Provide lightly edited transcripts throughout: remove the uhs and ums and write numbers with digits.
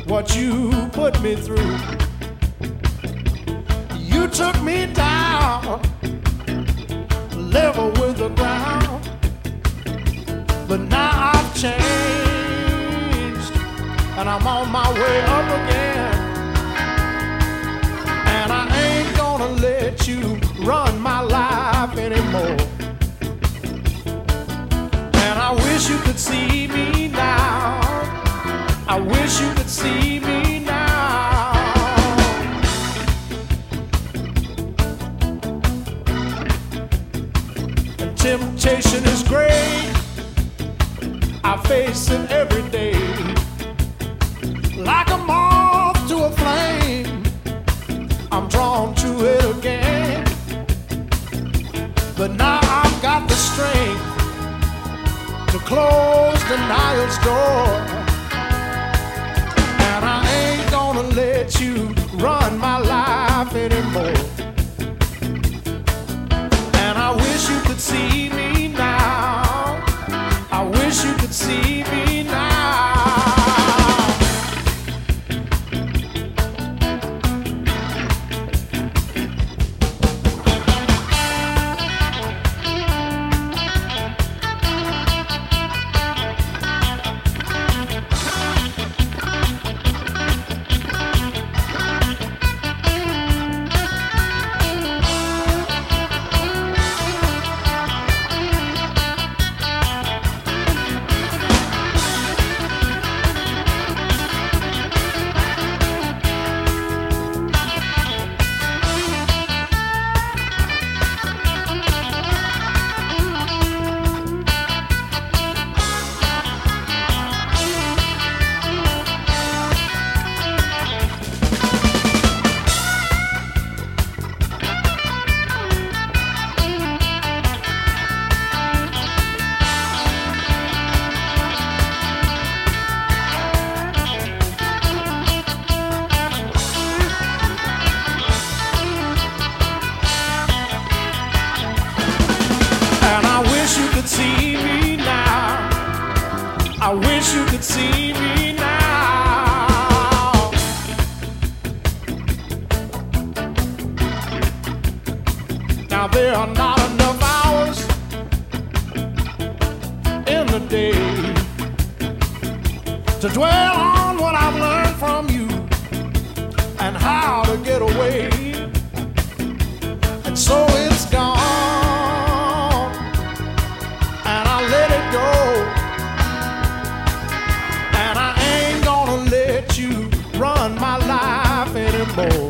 what you put me through. You took me down, level with the ground. But now I've changed, and I'm on my way up again. And I ain't gonna let you run my life anymore. And I wish you could see me now. I wish you could see me now. And temptation is great, I face it every day. Like a moth to a flame, I'm drawn to it again. But now I've got the strength to close denial's door. And I ain't gonna let you run my life anymore. And I wish you could see me now. I wish you could see me now. See me now. I wish you could see me now. Now there are not enough hours in the day to dwell on what I've learned from you and how to get away. And so it's gone, let it go. And I ain't gonna let you run my life anymore.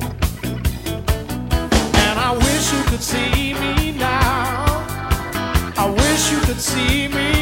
And I wish you could see me now. I wish you could see me